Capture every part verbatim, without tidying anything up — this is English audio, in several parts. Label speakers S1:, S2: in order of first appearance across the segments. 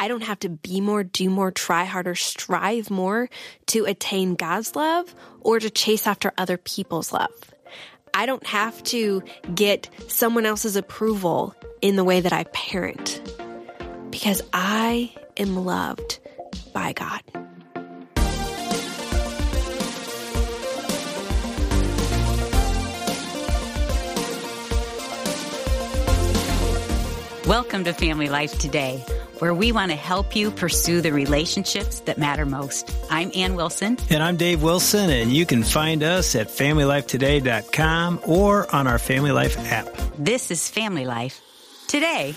S1: I don't have to be more, do more, try harder, strive more to attain God's love or to chase after other people's love. I don't have to get someone else's approval in the way that I parent because I am loved by God.
S2: Welcome to Family Life Today, where we want to help you pursue the relationships that matter most. I'm Ann Wilson.
S3: And I'm Dave Wilson, and you can find us at family life today dot com or on our Family Life app.
S2: This is Family Life Today.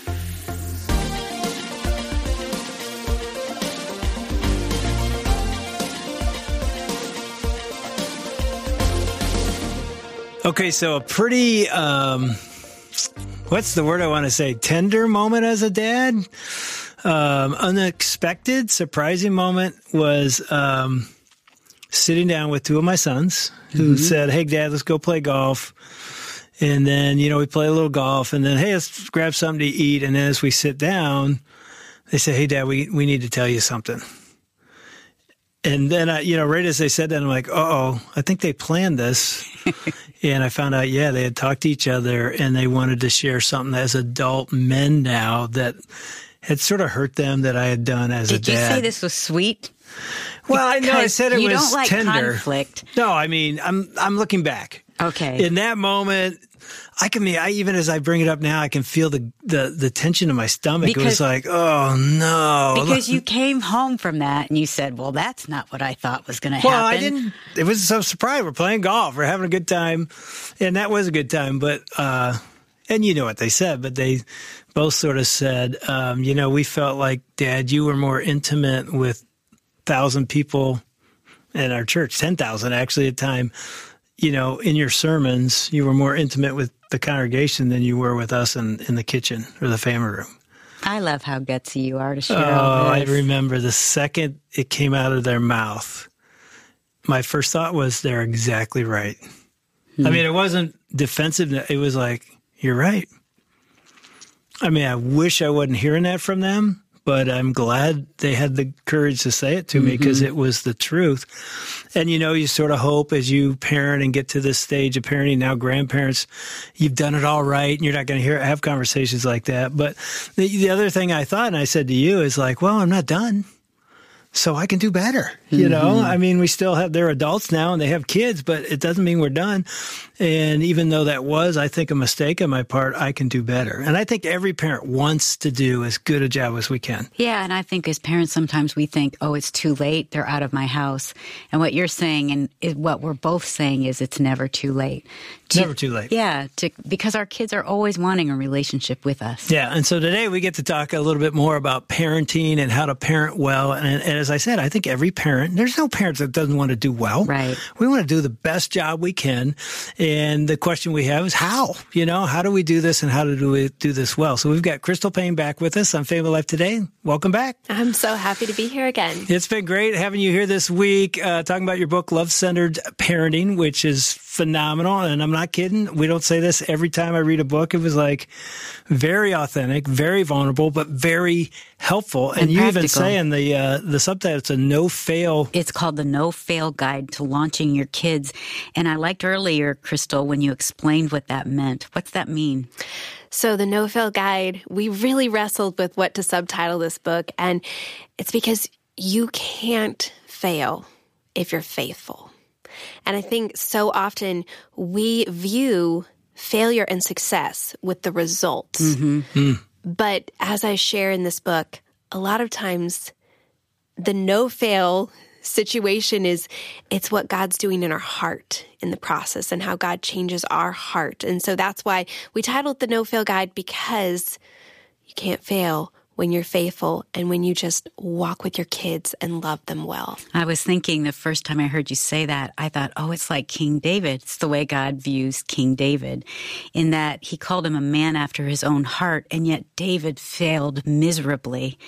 S3: Okay, so a pretty... Um, What's the word I want to say? Tender moment as a dad? Um, unexpected, surprising moment was um, sitting down with two of my sons who mm-hmm. said, hey, Dad, let's go play golf. And then, you know, we play a little golf and then, hey, let's grab something to eat. And then as we sit down, they say, hey, Dad, we, we need to tell you something. And then, I, you know, right as they said that, I'm like, uh-oh, I think they planned this. And I found out, yeah, they had talked to each other and they wanted to share something as adult men now that had sort of hurt them that I had done as
S2: Did
S3: a dad.
S2: Did you say this was sweet?
S3: Well, I know I said it
S2: you
S3: was
S2: don't like
S3: tender.
S2: Conflict.
S3: No, I mean, I'm I'm looking back.
S2: Okay.
S3: In that moment, I can be, I even as I bring it up now, I can feel the, the, the tension in my stomach.
S2: Because,
S3: it was like, oh no.
S2: Because you came home from that and you said, well, that's not what I thought was going to
S3: well,
S2: happen.
S3: Well, I didn't, it was so surprise. We're playing golf. We're having a good time. And that was a good time. But, uh, and you know what they said, but they both sort of said, um, you know, we felt like, Dad, you were more intimate with a thousand people in our church, ten thousand actually at the time. You know, in your sermons, you were more intimate with the congregation than you were with us in, in the kitchen or the family room.
S2: I love how gutsy you are to share
S3: oh,
S2: all this.
S3: I remember the second it came out of their mouth, my first thought was they're exactly right. Hmm. I mean, it wasn't defensive. It was like, you're right. I mean, I wish I wasn't hearing that from them, but I'm glad they had the courage to say it to me because mm-hmm. it was the truth. And, you know, you sort of hope as you parent and get to this stage of parenting, now grandparents, you've done it all right and you're not going to hear have conversations like that. But the, the other thing I thought, and I said to you, is like, well, I'm not done. So I can do better, you mm-hmm. know? I mean, we still have, they're adults now and they have kids, but it doesn't mean we're done. And even though that was, I think, a mistake on my part, I can do better. And I think every parent wants to do as good a job as we can.
S2: Yeah, and I think as parents, sometimes we think, oh, it's too late, they're out of my house. And what you're saying, and what we're both saying is it's never too late. To,
S3: never too late.
S2: Yeah, to, because our kids are always wanting a relationship with us.
S3: Yeah, and so today we get to talk a little bit more about parenting and how to parent well. And, and as I said, I think every parent, there's no parent that doesn't want to do well.
S2: Right.
S3: We want to do the best job we can. And the question we have is how? You know, how do we do this and how do we do this well? So we've got Crystal Payne back with us on Family Life Today. Welcome back.
S1: I'm so happy to be here again.
S3: It's been great having you here this week, uh, talking about your book, Love-Centered Parenting, which is phenomenal. And I'm not kidding. We don't say this every time I read a book. It was like very authentic, very vulnerable, but very helpful. And, and you even say in the uh, the subtitle, it's a no-fail.
S2: It's called the No-Fail Guide to Launching Your Kids. And I liked earlier, Crystal, when you explained what that meant. What's that mean?
S1: So the No-Fail Guide, we really wrestled with what to subtitle this book. And it's because you can't fail if you're faithful. And I think so often we view failure and success with the results. Mm-hmm. Mm. But as I share in this book, a lot of times the no-fail situation is, it's what God's doing in our heart in the process and how God changes our heart. And so that's why we titled the No-Fail Guide, because you can't fail when you're faithful and when you just walk with your kids and love them well.
S2: I was thinking the first time I heard you say that, I thought, oh, it's like King David. It's the way God views King David, in that he called him a man after his own heart, and yet David failed miserably.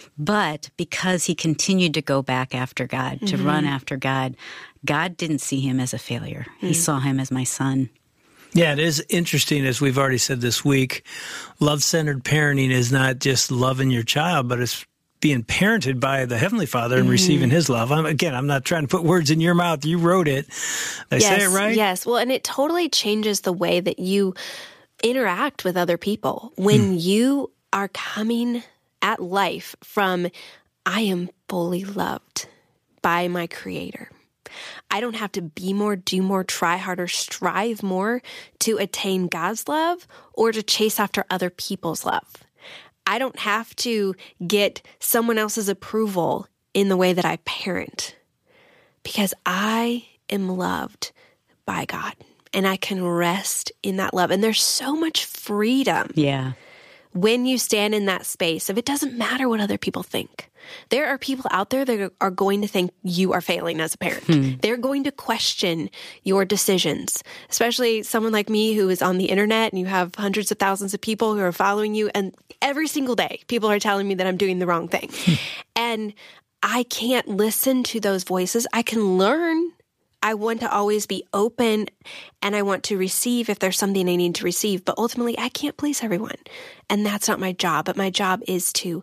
S2: But because he continued to go back after God, to mm-hmm. run after God, God didn't see him as a failure. Mm-hmm. He saw him as my son.
S3: Yeah, it is interesting, as we've already said this week, love-centered parenting is not just loving your child, but it's being parented by the Heavenly Father and mm-hmm. receiving His love. I'm, again, I'm not trying to put words in your mouth. You wrote it. Did I
S1: yes,
S3: say it right?
S1: Yes. Well, and it totally changes the way that you interact with other people. When mm. you are coming at life from, I am fully loved by my Creator. I don't have to be more, do more, try harder, strive more to attain God's love or to chase after other people's love. I don't have to get someone else's approval in the way that I parent because I am loved by God and I can rest in that love. And there's so much freedom.
S2: Yeah.
S1: When you stand in that space of it doesn't matter what other people think. There are people out there that are going to think you are failing as a parent. Hmm. They're going to question your decisions, especially someone like me who is on the internet and you have hundreds of thousands of people who are following you. And every single day, people are telling me that I'm doing the wrong thing. Hmm. And I can't listen to those voices. I can learn. I want to always be open and I want to receive if there's something I need to receive. But ultimately, I can't please everyone. And that's not my job. But my job is to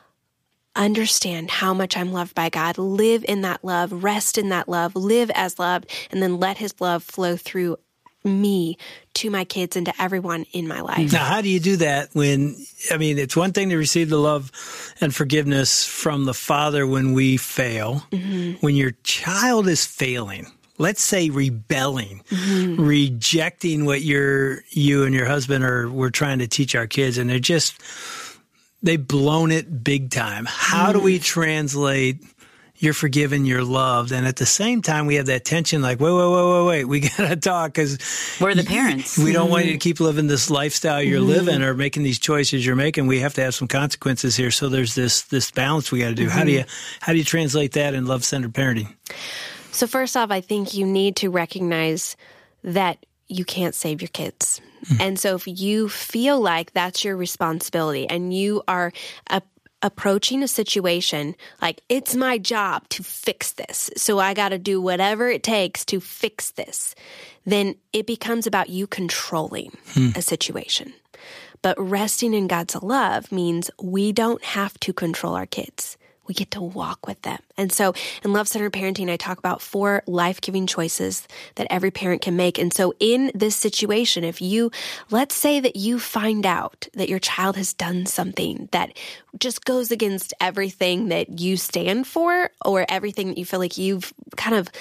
S1: understand how much I'm loved by God, live in that love, rest in that love, live as loved, and then let His love flow through me to my kids and to everyone in my life.
S3: Now, how do you do that when, I mean, it's one thing to receive the love and forgiveness from the Father when we fail. Mm-hmm. When your child is failing, let's say rebelling, mm-hmm. rejecting what you're, you and your husband are, we're trying to teach our kids, and they're just, they've blown it big time. How mm. do we translate you're forgiven, you're loved, and at the same time we have that tension like, wait, wait, wait, wait, wait, we got to talk because
S2: we're the parents.
S3: We don't mm. want you to keep living this lifestyle you're mm. living or making these choices you're making. We have to have some consequences here. So there's this this balance we got to do. Mm-hmm. How do you how do you translate that in love-centered parenting?
S1: So first off, I think you need to recognize that you can't save your kids. Mm-hmm. And so if you feel like that's your responsibility and you are a, approaching a situation like it's my job to fix this, so I got to do whatever it takes to fix this, then it becomes about you controlling mm. a situation. But resting in God's love means we don't have to control our kids. We get to walk with them. And so in love-centered parenting, I talk about four life-giving choices that every parent can make. And so in this situation, if you, let's say that you find out that your child has done something that just goes against everything that you stand for or everything that you feel like you've kind of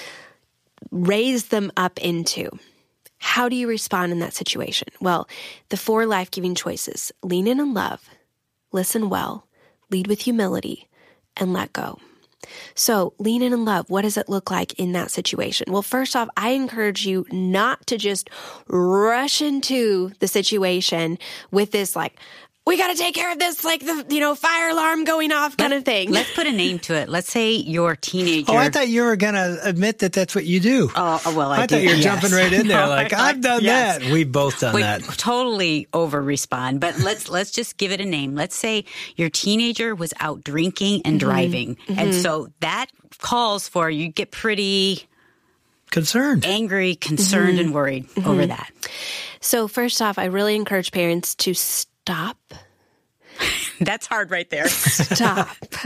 S1: raised them up into, how do you respond in that situation? Well, the four life-giving choices: lean in in love, listen well, lead with humility, and let go. So lean in in love. What does it look like in that situation? Well, first off, I encourage you not to just rush into the situation with this like, we got to take care of this, like the, you know, fire alarm going off kind
S2: Let,
S1: of thing.
S2: Let's put a name to it. Let's say your teenager.
S3: Oh, I thought you were going to admit that that's what you do.
S2: Oh, well, I,
S3: I
S2: do.
S3: thought you were
S2: yes.
S3: jumping right in there.
S2: No,
S3: like,
S2: I,
S3: I've done
S2: yes.
S3: that. We've both done
S2: we
S3: that.
S2: Totally over respond. But let's let's just give it a name. Let's say your teenager was out drinking and mm-hmm. driving. Mm-hmm. And so that calls for you get pretty
S3: concerned,
S2: angry, concerned, mm-hmm. and worried mm-hmm. over that.
S1: So first off, I really encourage parents to stop.
S2: That's hard right there.
S1: Stop.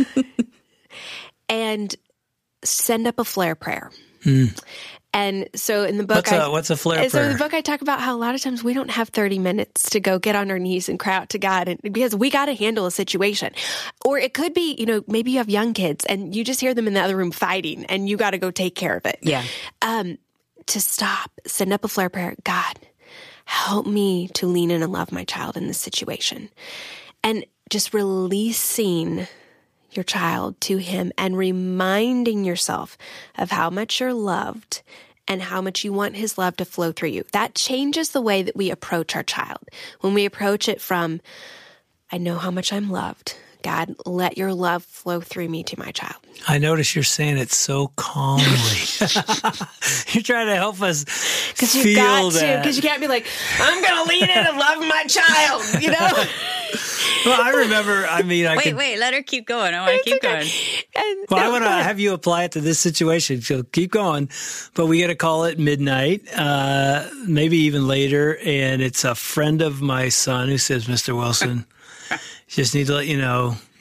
S1: And send up a flare prayer.
S3: Mm.
S1: And so in the book,
S3: what's a, I, what's a flare
S1: so
S3: prayer?
S1: in the book, I talk about how a lot of times we don't have thirty minutes to go get on our knees and cry out to God, and because we got to handle a situation. Or it could be, you know, maybe you have young kids and you just hear them in the other room fighting, and you got to go take care of it.
S2: Yeah.
S1: Um, to stop, send up a flare prayer. God, help me to lean in and love my child in this situation, and just releasing your child to Him and reminding yourself of how much you're loved and how much you want His love to flow through you. That changes the way that we approach our child. When we approach it from, I know how much I'm loved. God, let your love flow through me to my child.
S3: I notice you're saying it so calmly. You're trying to help us
S1: Because
S3: feel
S1: you've got
S3: that.
S1: to, because you can't be like, I'm going to lean in and love my child, you know?
S3: Well, I remember, I mean, I
S2: Wait,
S3: could,
S2: wait, let her keep going. I want to keep
S1: okay.
S2: going.
S1: And
S3: well,
S1: so,
S3: I want to have you apply it to this situation. So keep going. But we got to call it midnight, uh, maybe even later. And it's a friend of my son who says, Mister Wilson, just need to let you know,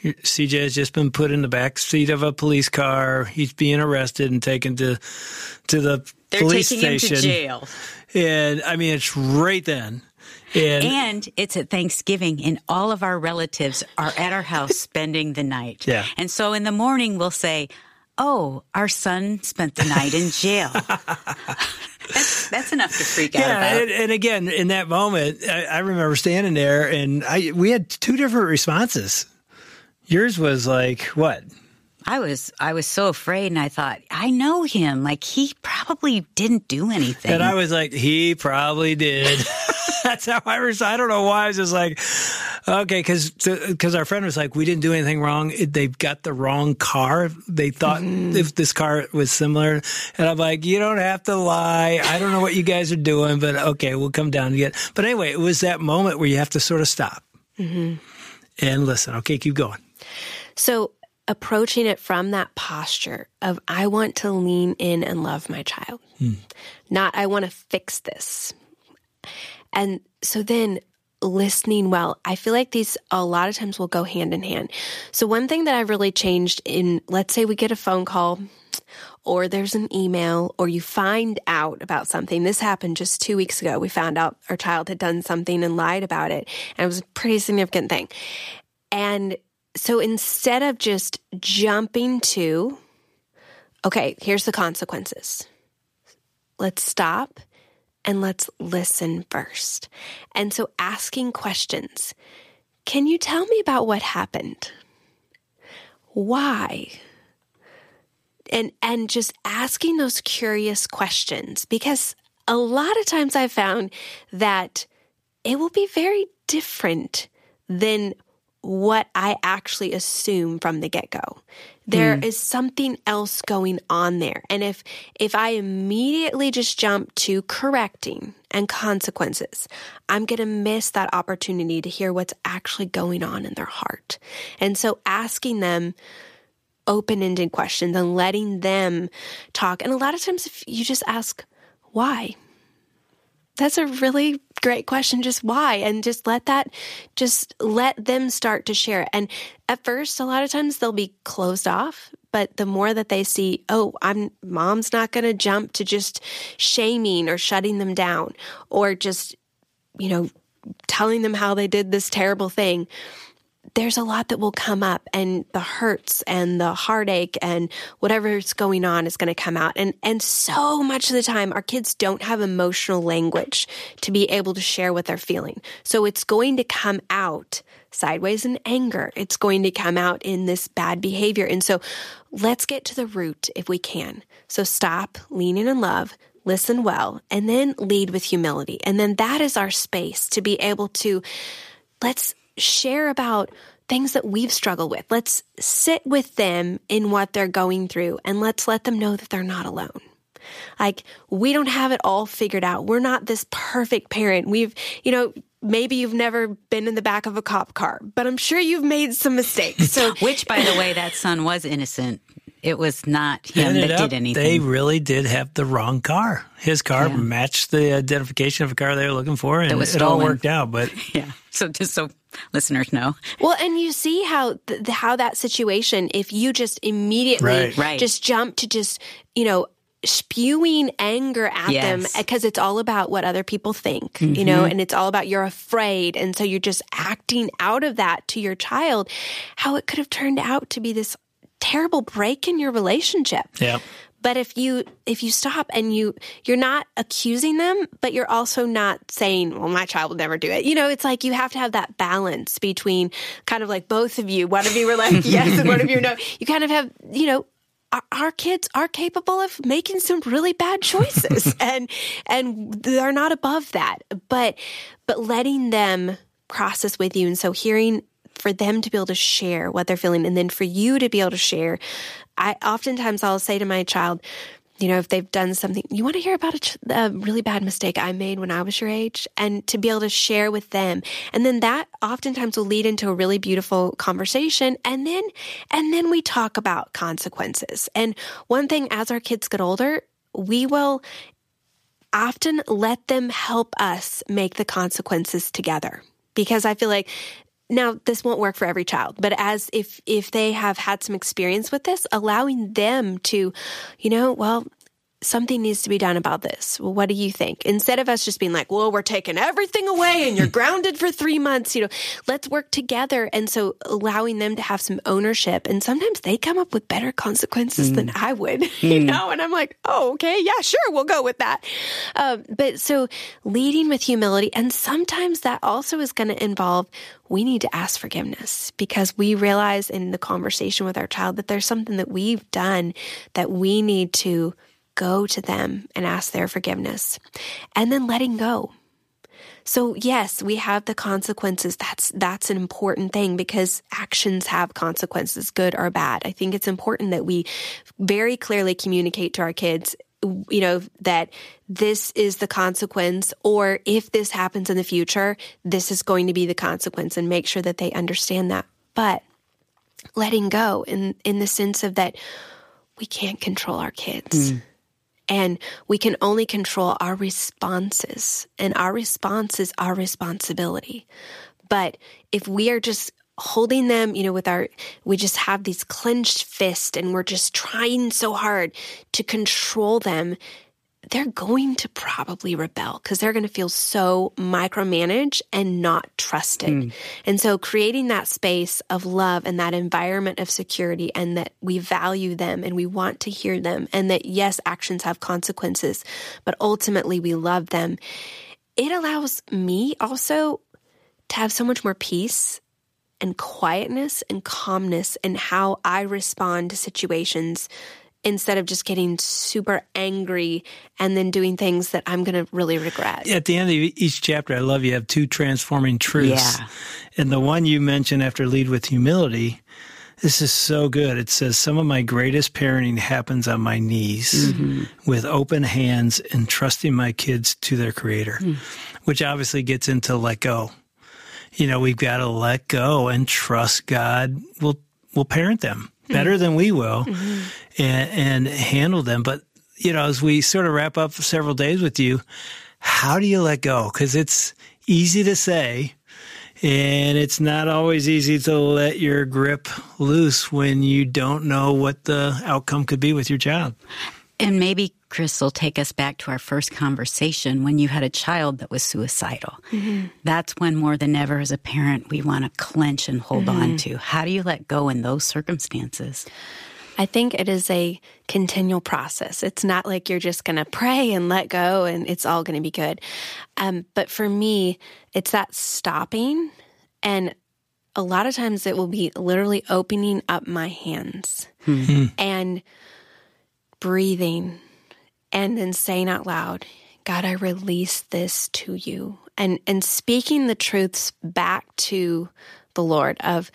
S3: C J has just been put in the back seat of a police car. He's being arrested and taken to to the
S2: They're
S3: police
S2: taking
S3: station.
S2: him to jail.
S3: And I mean, it's right then. And,
S2: and it's at Thanksgiving, and all of our relatives are at our house spending the night.
S3: Yeah.
S2: And so in the morning, we'll say, oh, our son spent the night in jail. that's, that's enough to freak out
S3: yeah,
S2: about.
S3: and, and again, in that moment, I, I remember standing there, and I we had two different responses. Yours was like, what?
S2: I was I was so afraid, and I thought, I know him. Like, he probably didn't do anything.
S3: And I was like, he probably did. That's how I was. I don't know why. I was just like, okay, because because our friend was like, we didn't do anything wrong. It, they got the wrong car. They thought mm-hmm. if this car was similar. And I'm like, you don't have to lie. I don't know what you guys are doing, but okay, we'll come down and get. But anyway, it was that moment where you have to sort of stop mm-hmm. and listen. Okay, keep going.
S1: So approaching it from that posture of, I want to lean in and love my child, hmm. not I want to fix this. And so then listening well, I feel like these a lot of times will go hand in hand. So one thing that I really changed in, let's say we get a phone call or there's an email or you find out about something. This happened just two weeks ago. We found out our child had done something and lied about it. And it was a pretty significant thing. And so instead of just jumping to, okay, here's the consequences. Let's stop. And let's listen first. And so asking questions. Can you tell me about what happened? Why? And and just asking those curious questions, because a lot of times I've found that it will be very different than what I actually assume from the get-go. There mm. is something else going on there. And if if I immediately just jump to correcting and consequences, I'm going to miss that opportunity to hear what's actually going on in their heart. And so asking them open-ended questions and letting them talk. And a lot of times if you just ask, why? That's a really great question. Just why? And just let that, just let them start to share. And at first, a lot of times they'll be closed off, but the more that they see, oh, I'm mom's not going to jump to just shaming or shutting them down or just, you know, telling them how they did this terrible thing. There's a lot that will come up, and the hurts and the heartache and whatever's going on is going to come out. And and so much of the time, our kids don't have emotional language to be able to share what they're feeling. So it's going to come out sideways in anger. It's going to come out in this bad behavior. And so let's get to the root if we can. So stop, lean in and love, listen well, and then lead with humility. And then that is our space to be able to, let's share about things that we've struggled with. Let's sit with them in what they're going through, and let's let them know that they're not alone. Like, we don't have it all figured out. We're not this perfect parent. We've, you know, maybe you've never been in the back of a cop car, but I'm sure you've made some mistakes. So,
S2: which, by the way, that son was innocent. It was not him that
S3: up,
S2: did anything.
S3: They really did have the wrong car. His car
S2: yeah.
S3: matched the identification of a car they were looking for, and
S2: was
S3: it all
S2: stolen.
S3: worked out. But
S2: yeah, so just so listeners know.
S1: Well, and you see how th- how that situation, if you just immediately
S3: right.
S2: Right.
S1: just jump to just, you know, spewing anger at
S2: yes.
S1: them, because it's all about what other people think,
S2: mm-hmm.
S1: you know, and it's all about you're afraid. And so you're just acting out of that to your child, how it could have turned out to be this terrible break in your relationship.
S3: Yeah.
S1: But if you if you stop and you you're not accusing them, but you're also not saying, well, my child will never do it. You know, it's like you have to have that balance between kind of like both of you. One of you were like, yes, and one of you no. You kind of have, you know, our, our kids are capable of making some really bad choices, and and they're not above that. But but letting them process with you, and so hearing, for them to be able to share what they're feeling, and then for you to be able to share. I oftentimes I'll say to my child, you know, if they've done something, you want to hear about a, ch- a really bad mistake I made when I was your age, and to be able to share with them. And then that oftentimes will lead into a really beautiful conversation. And then, and then we talk about consequences. And one thing, as our kids get older, we will often let them help us make the consequences together, because I feel like now, this won't work for every child, but as if if they have had some experience with this, allowing them to, you know, well, something needs to be done about this. Well, what do you think? Instead of us just being like, well, we're taking everything away and you're grounded for three months, you know, let's work together. And so allowing them to have some ownership. And sometimes they come up with better consequences mm. than I would, mm. you know, and I'm like, oh, okay, yeah, sure, we'll go with that. Um, but so leading with humility. And sometimes that also is going to involve we need to ask forgiveness because we realize in the conversation with our child that there's something that we've done that we need to go to them and ask their forgiveness, and then letting go. So yes, we have the consequences. That's, that's an important thing because actions have consequences, good or bad. I think it's important that we very clearly communicate to our kids, you know, that this is the consequence, or if this happens in the future, this is going to be the consequence, and make sure that they understand that. But letting go in, in the sense of that we can't control our kids. Mm. And we can only control our responses, and our response is our responsibility. But if we are just holding them, you know, with our, we just have these clenched fists and we're just trying so hard to control them, they're going to probably rebel because they're going to feel so micromanaged and not trusted. Mm. And so creating that space of love and that environment of security, and that we value them and we want to hear them, and that yes, actions have consequences, but ultimately we love them. It allows me also to have so much more peace and quietness and calmness in how I respond to situations, instead of just getting super angry and then doing things that I'm going to really regret.
S3: At the end of each chapter, I love you have two transforming truths.
S2: Yeah.
S3: And the one you mentioned after lead with humility, this is so good. It says, some of my greatest parenting happens on my knees mm-hmm. with open hands and trusting my kids to their creator, mm. which obviously gets into let go. You know, we've got to let go and trust God will will parent them better than we will mm-hmm. and, and handle them. But, you know, as we sort of wrap up several days with you, how do you let go? Because it's easy to say, and it's not always easy to let your grip loose when you don't know what the outcome could be with your child.
S2: And maybe, Crystal, take us back to our first conversation when you had a child that was suicidal. Mm-hmm. That's when more than ever as a parent, we want to clench and hold mm-hmm. on to. How do you let go in those circumstances?
S1: I think it is a continual process. It's not like you're just going to pray and let go and it's all going to be good. Um, but for me, it's that stopping. And a lot of times it will be literally opening up my hands mm-hmm. and breathing, and then saying out loud, God, I release this to you. And and speaking the truths back to the Lord of,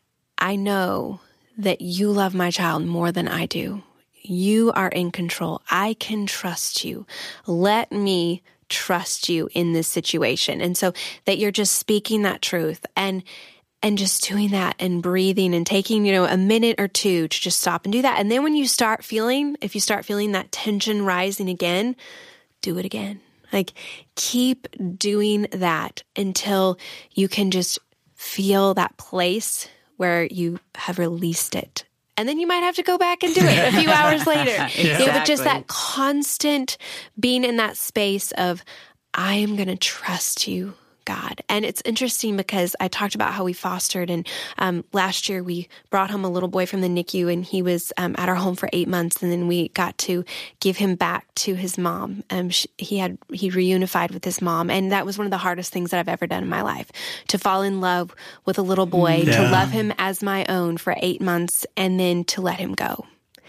S1: I know that you love my child more than I do. You are in control. I can trust you. Let me trust you in this situation. And so that you're just speaking that truth and And just doing that and breathing and taking, you know, a minute or two to just stop and do that. And then when you start feeling, if you start feeling that tension rising again, do it again. Like keep doing that until you can just feel that place where you have released it. And then you might have to go back and do it a few hours later.
S2: Exactly.
S1: You know, but just that constant being in that space of, I am going to trust you, God. And it's interesting because I talked about how we fostered, and um, last year we brought home a little boy from the N I C U, and he was um, at our home for eight months, and then we got to give him back to his mom. Um, she, he had he reunified with his mom, and that was one of the hardest things that I've ever done in my life, to fall in love with a little boy, yeah. to love him as my own for eight months, and then to let him go.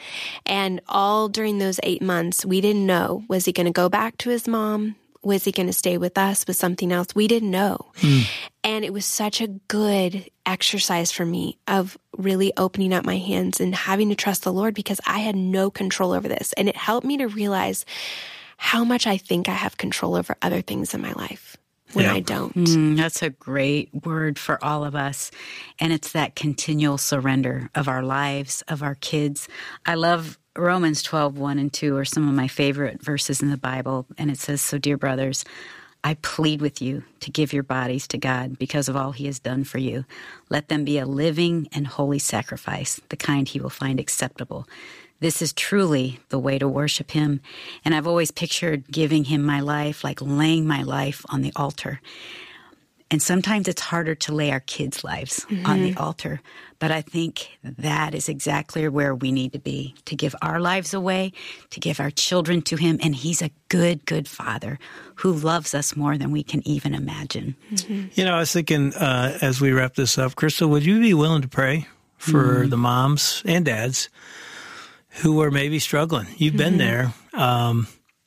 S1: And all during those eight months, we didn't know, was he going to go back to his mom? Was he going to stay with us with something else? We didn't know. Mm. And it was such a good exercise for me of really opening up my hands and having to trust the Lord, because I had no control over this. And it helped me to realize how much I think I have control over other things in my life when yeah. I don't.
S2: Mm, that's a great word for all of us. And it's that continual surrender of our lives, of our kids. I love Romans twelve, one and two are some of my favorite verses in the Bible. And it says, so dear brothers, I plead with you to give your bodies to God because of all he has done for you. Let them be a living and holy sacrifice, the kind he will find acceptable. This is truly the way to worship him. And I've always pictured giving him my life, like laying my life on the altar. And sometimes it's harder to lay our kids' lives mm-hmm. on the altar. But I think that is exactly where we need to be, to give our lives away, to give our children to him. And he's a good, good father who loves us more than we can even imagine.
S3: Mm-hmm. You know, I was thinking uh, as we wrap this up, Crystal, would you be willing to pray for mm-hmm. the moms and dads who are maybe struggling? You've mm-hmm. been there um,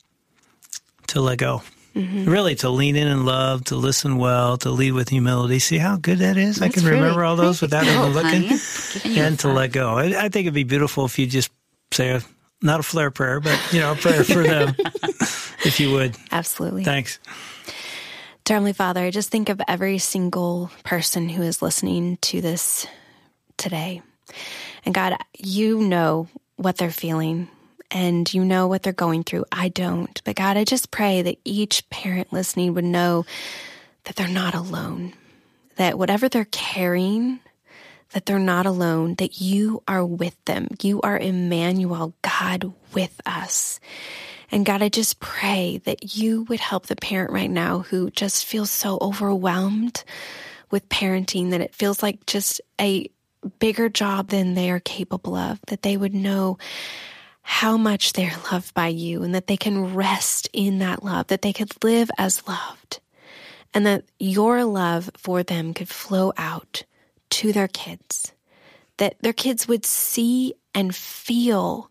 S3: to let go. Mm-hmm. Really, to lean in in love, to listen well, to lead with humility. See how good that is? That's I can really remember all those without even looking. And to let go. I, I think it'd be beautiful if you just say, a, not a flare prayer, but, you know, a prayer for them, if you would.
S1: Absolutely.
S3: Thanks.
S1: Dear Heavenly Father, I just think of every single person who is listening to this today. And God, you know what they're feeling. And you know what they're going through. I don't. But God, I just pray that each parent listening would know that they're not alone. That whatever they're carrying, that they're not alone. That you are with them. You are Emmanuel, God with us. And God, I just pray that you would help the parent right now who just feels so overwhelmed with parenting, that it feels like just a bigger job than they are capable of. That they would know how much they're loved by you and that they can rest in that love, that they could live as loved, and that your love for them could flow out to their kids, that their kids would see and feel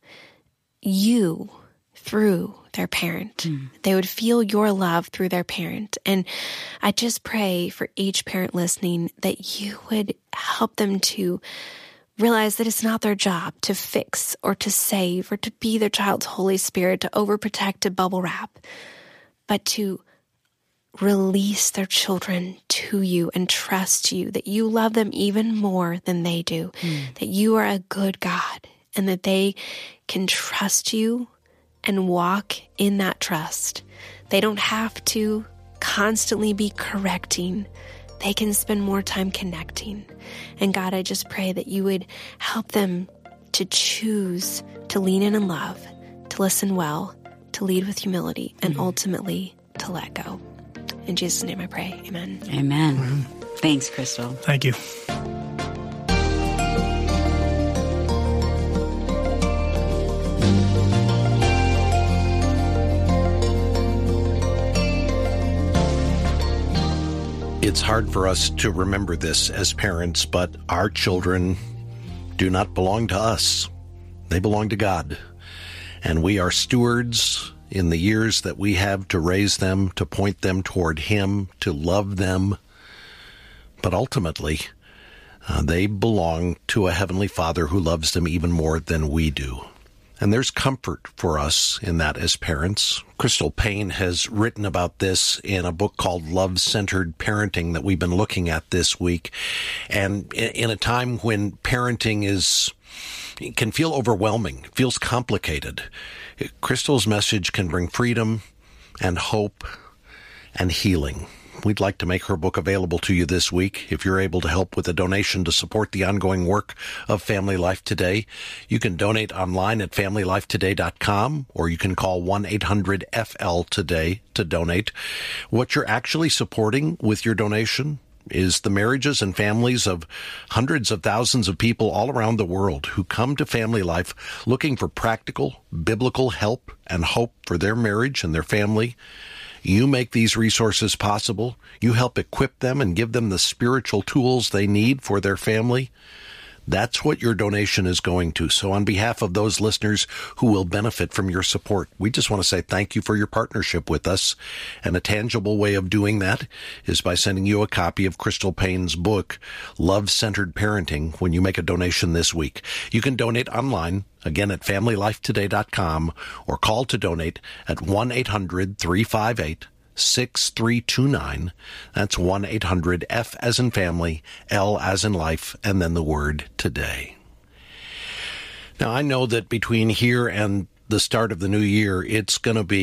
S1: you through their parent. Mm. They would feel your love through their parent. And I just pray for each parent listening that you would help them to realize that it's not their job to fix or to save or to be their child's Holy Spirit, to overprotect, to bubble wrap, but to release their children to you and trust you, that you love them even more than they do, mm. that you are a good God and that they can trust you and walk in that trust. They don't have to constantly be correcting. They can spend more time connecting. And God, I just pray that you would help them to choose to lean in in love, to listen well, to lead with humility, and mm-hmm. ultimately to let go. In Jesus' name I pray. Amen.
S2: Amen. Amen. Thanks, Crystal.
S3: Thank you.
S4: It's hard for us to remember this as parents, but our children do not belong to us. They belong to God. And we are stewards in the years that we have to raise them, to point them toward Him, to love them. But ultimately, uh, they belong to a Heavenly Father who loves them even more than we do. And there's comfort for us in that as parents. Crystal Paine has written about this in a book called Love-Centered Parenting that we've been looking at this week. And in a time when parenting is can feel overwhelming, feels complicated, Crystal's message can bring freedom and hope and healing. We'd like to make her book available to you this week. If you're able to help with a donation to support the ongoing work of Family Life Today, you can donate online at family life today dot com, or you can call one eight hundred F L today to donate. What you're actually supporting with your donation is the marriages and families of hundreds of thousands of people all around the world who come to Family Life looking for practical, biblical help and hope for their marriage and their family. You make these resources possible. You help equip them and give them the spiritual tools they need for their family. That's what your donation is going to. So on behalf of those listeners who will benefit from your support, we just want to say thank you for your partnership with us. And a tangible way of doing that is by sending you a copy of Crystal Paine's book, Love-Centered Parenting, when you make a donation this week. You can donate online, again at family life today dot com, or call to donate at one eight hundred three five eight six three two nine. That's one eight hundred F as in family, L as in life, and then the word today. Now, I know that between here and the start of the new year, it's going to be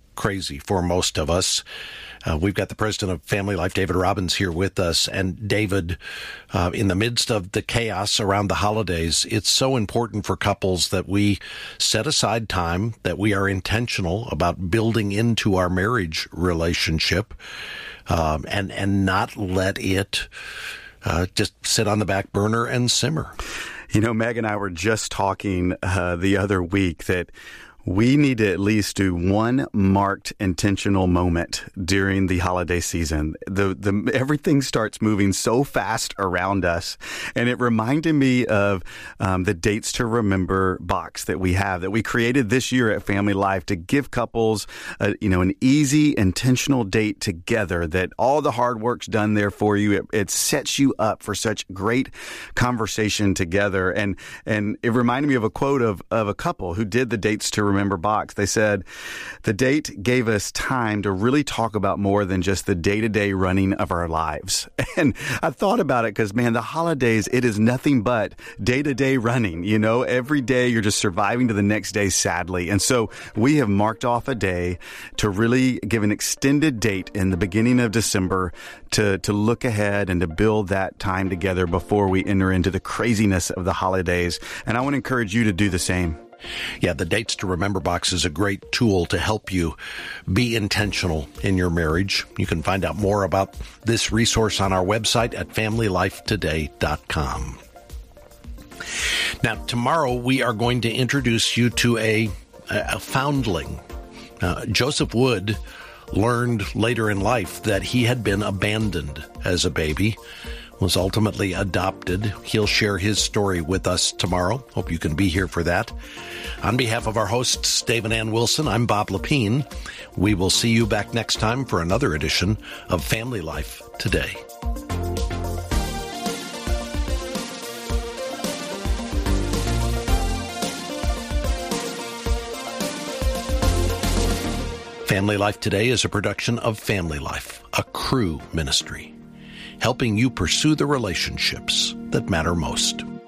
S4: crazy for most of us. Uh, we've got the president of Family Life, David Robbins, here with us. And David, uh, in the midst of the chaos around the holidays, it's so important for couples that we set aside time, that we are intentional about building into our marriage relationship, um, and, and not let it uh, just sit on the back burner and simmer.
S5: You know, Meg and I were just talking uh, the other week that we need to at least do one marked intentional moment during the holiday season. The the everything starts moving so fast around us, and it reminded me of um, the Dates to Remember box that we have that we created this year at Family Life to give couples, a, you know, an easy intentional date together. That all the hard work's done there for you. It, it sets you up for such great conversation together, and and it reminded me of a quote of of a couple who did the Dates to Remember box. They said, the date gave us time to really talk about more than just the day-to-day running of our lives. And I thought about it because, man, the holidays, it is nothing but day-to-day running. You know, every day you're just surviving to the next day, sadly. And so we have marked off a day to really give an extended date in the beginning of December to, to look ahead and to build that time together before we enter into the craziness of the holidays. And I want to encourage you to do the same.
S4: Yeah, the Dates to Remember box is a great tool to help you be intentional in your marriage. You can find out more about this resource on our website at family life today dot com. Now, tomorrow we are going to introduce you to a, a foundling. Uh, Joseph Wood learned later in life that he had been abandoned as a baby, was ultimately adopted. He'll share his story with us tomorrow. Hope you can be here for that. On behalf of our hosts, Dave and Ann Wilson, I'm Bob Lepine. We will see you back next time for another edition of Family Life Today. Family Life Today is a production of Family Life, a Cru ministry, helping you pursue the relationships that matter most.